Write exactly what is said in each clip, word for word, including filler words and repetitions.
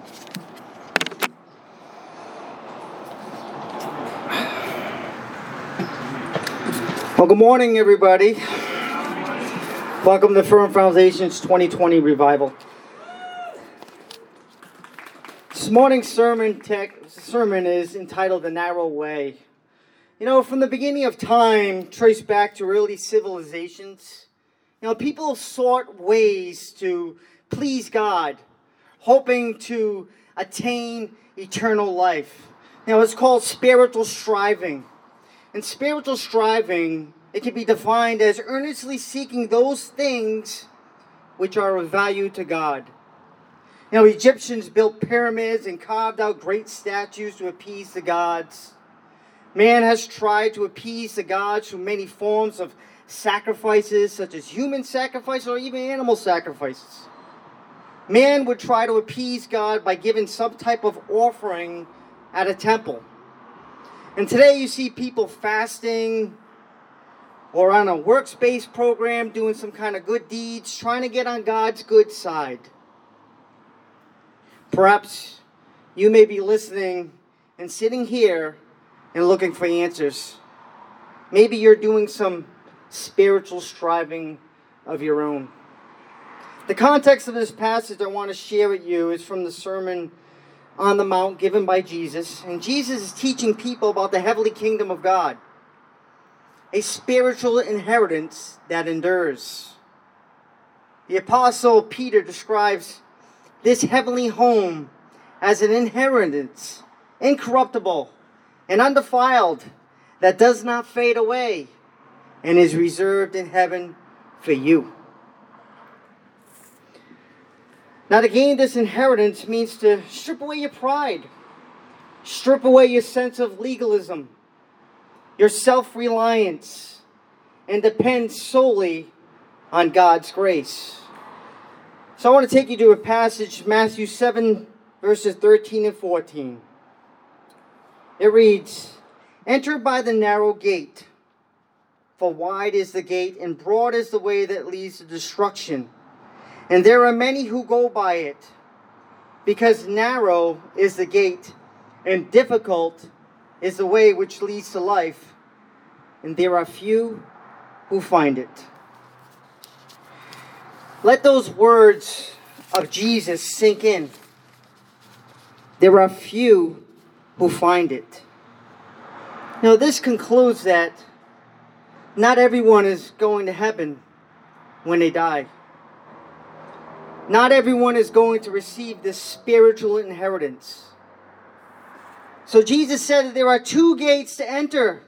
Well, good morning, everybody. Welcome to Firm Foundation's twenty twenty Revival. This morning's sermon, tech, sermon is entitled The Narrow Way. You know, from the beginning of time, traced back to early civilizations, you know, people sought ways to please God, hoping to attain eternal life. You know, it's called spiritual striving. And spiritual striving, it can be defined as earnestly seeking those things which are of value to God. You know, Egyptians built pyramids and carved out great statues to appease the gods. Man has tried to appease the gods through many forms of sacrifices, such as human sacrifices or even animal sacrifices. Man would try to appease God by giving some type of offering at a temple. And today you see people fasting or on a works-based program doing some kind of good deeds, trying to get on God's good side. Perhaps you may be listening and sitting here and looking for answers. Maybe you're doing some spiritual striving of your own. The context of this passage I want to share with you is from the Sermon on the Mount given by Jesus. And Jesus is teaching people about the heavenly kingdom of God, a spiritual inheritance that endures. The Apostle Peter describes this heavenly home as an inheritance, incorruptible and undefiled, that does not fade away and is reserved in heaven for you. Now, to gain this inheritance means to strip away your pride, strip away your sense of legalism, your self-reliance, and depend solely on God's grace. So I want to take you to a passage, Matthew seven, verses thirteen and fourteen. It reads, "Enter by the narrow gate, for wide is the gate and broad is the way that leads to destruction. And there are many who go by it, because narrow is the gate, and difficult is the way which leads to life, and there are few who find it." Let those words of Jesus sink in. There are few who find it. Now, this concludes that not everyone is going to heaven when they die. Not everyone is going to receive this spiritual inheritance. So Jesus said that there are two gates to enter,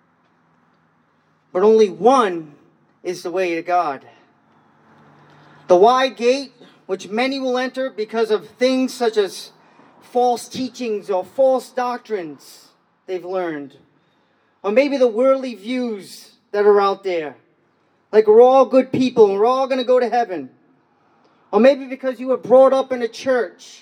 but only one is the way to God. The wide gate, which many will enter because of things such as false teachings or false doctrines they've learned, or maybe the worldly views that are out there, like we're all good people and we're all going to go to heaven. Or maybe because you were brought up in a church.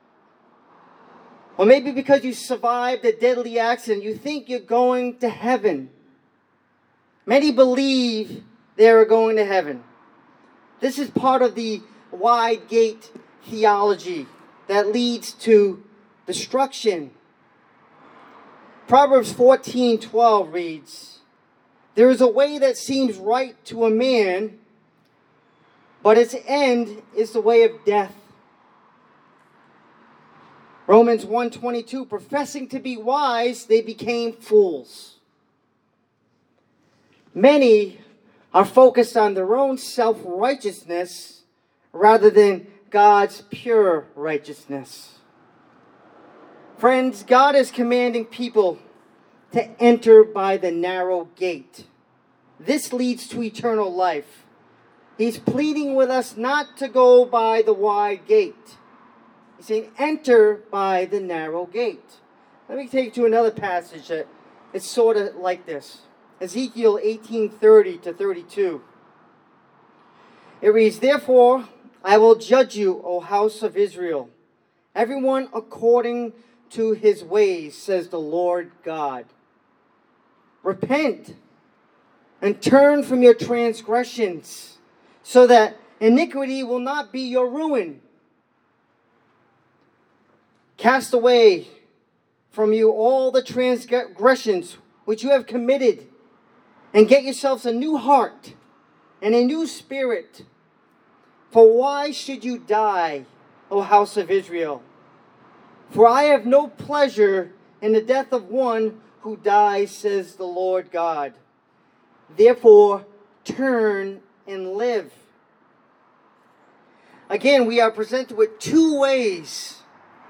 Or maybe because you survived a deadly accident, you think you're going to heaven. Many believe they are going to heaven. This is part of the wide gate theology that leads to destruction. Proverbs fourteen twelve reads, "There is a way that seems right to a man, but its end is the way of death." Romans one twenty-two, "Professing to be wise, they became fools." Many are focused on their own self-righteousness rather than God's pure righteousness. Friends, God is commanding people to enter by the narrow gate. This leads to eternal life. He's pleading with us not to go by the wide gate. He's saying, enter by the narrow gate. Let me take you to another passage that is sort of like this. Ezekiel eighteen thirty to thirty-two. It reads, "Therefore I will judge you, O house of Israel, everyone according to his ways, says the Lord God. Repent and turn from your transgressions, so that iniquity will not be your ruin. Cast away from you all the transgressions which you have committed, and get yourselves a new heart and a new spirit. For why should you die, O house of Israel? For I have no pleasure in the death of one who dies, says the Lord God. Therefore, turn and live. Again, we are presented with two ways.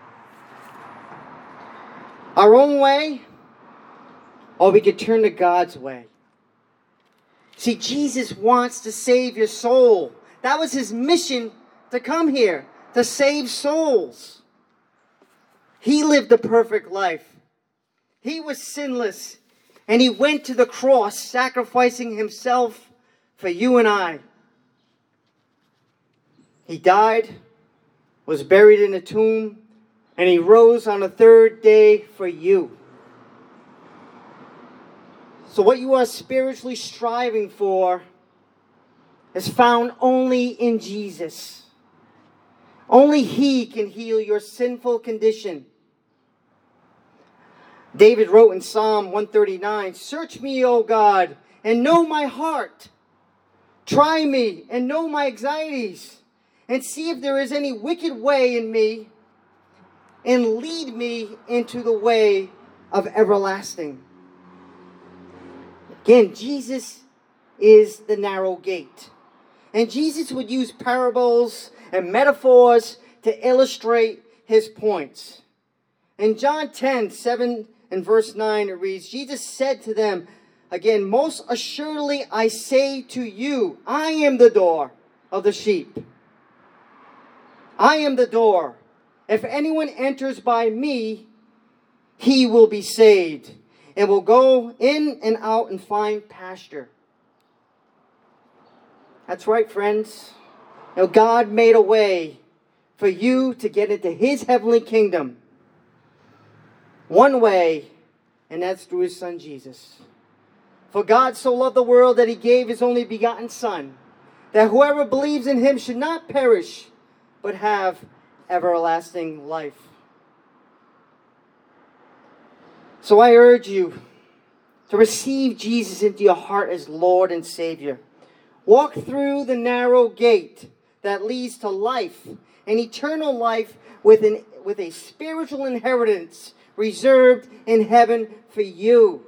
Our own way, or we could turn to God's way. See, Jesus wants to save your soul. That was his mission to come here, to save souls. He lived a perfect life. He was sinless, and he went to the cross, sacrificing himself for you and I. He died, was buried in a tomb, and he rose on the third day for you. So what you are spiritually striving for is found only in Jesus. Only he can heal your sinful condition. David wrote in Psalm one thirty-nine, "Search me, O God, and know my heart. Try me and know my anxieties, and see if there is any wicked way in me, and lead me into the way of everlasting." Again, Jesus is the narrow gate. And Jesus would use parables and metaphors to illustrate his points. In John ten, seven and verse nine, it reads, Jesus said to them, again, "Most assuredly I say to you, I am the door of the sheep. I am the door. If anyone enters by me, he will be saved, and will go in and out and find pasture." That's right, friends. You know, God made a way for you to get into his heavenly kingdom. One way, and that's through his Son Jesus. For God so loved the world that he gave his only begotten Son, that whoever believes in him should not perish, but have everlasting life. So I urge you to receive Jesus into your heart as Lord and Savior. Walk through the narrow gate that leads to life, an eternal life with, an, with a spiritual inheritance reserved in heaven for you.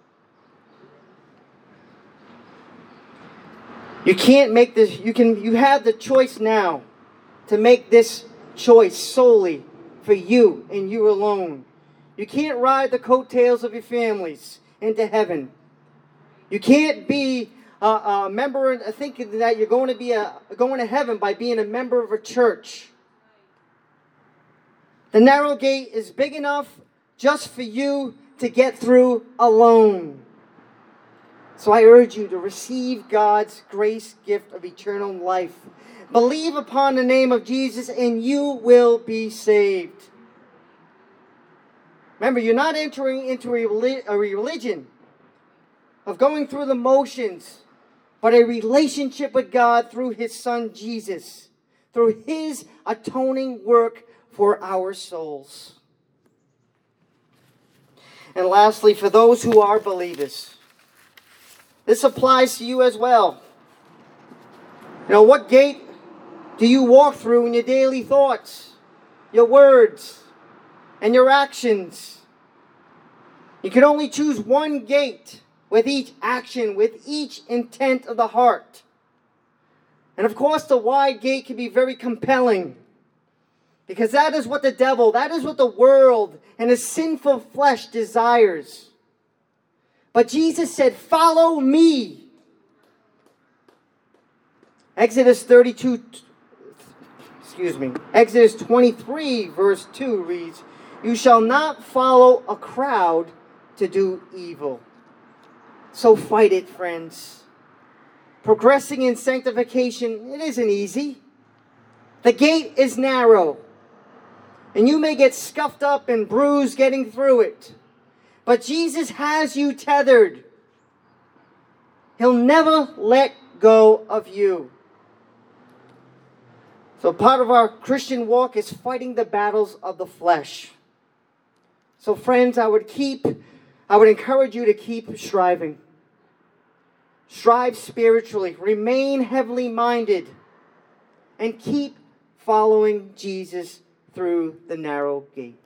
You can't make this, you can, you have the choice now to make this choice solely for you and you alone. You can't ride the coattails of your families into heaven. You can't be a, a member, thinking that you're going to be a, going to heaven by being a member of a church. The narrow gate is big enough just for you to get through alone. So I urge you to receive God's grace gift of eternal life. Believe upon the name of Jesus and you will be saved. Remember, you're not entering into a religion of going through the motions, but a relationship with God through his Son Jesus, through his atoning work for our souls. And lastly, for those who are believers, this applies to you as well. You know, what gate do you walk through in your daily thoughts, your words, and your actions? You can only choose one gate with each action, with each intent of the heart. And of course, the wide gate can be very compelling, because that is what the devil, that is what the world and his sinful flesh desires. But Jesus said, "Follow me." Exodus thirty-two, excuse me, Exodus twenty-three, verse two reads, "You shall not follow a crowd to do evil." So fight it, friends. Progressing in sanctification, it isn't easy. The gate is narrow, and you may get scuffed up and bruised getting through it. But Jesus has you tethered. He'll never let go of you. So part of our Christian walk is fighting the battles of the flesh. So friends, I would keep, I would encourage you to keep striving. Strive spiritually, remain heavenly minded, and keep following Jesus through the narrow gate.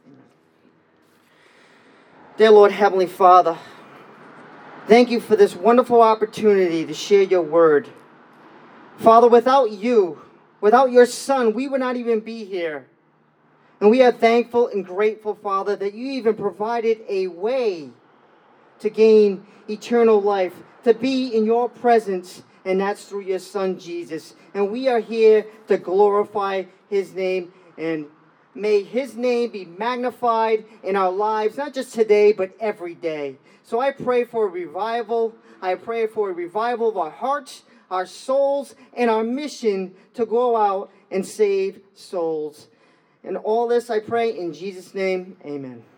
Dear Lord, Heavenly Father, thank you for this wonderful opportunity to share your word. Father, without you, without your Son, we would not even be here. And we are thankful and grateful, Father, that you even provided a way to gain eternal life, to be in your presence, and that's through your Son, Jesus. And we are here to glorify his name, and may his name be magnified in our lives, not just today, but every day. So I pray for a revival. I pray for a revival of our hearts, our souls, and our mission to go out and save souls. And all this I pray in Jesus' name, amen.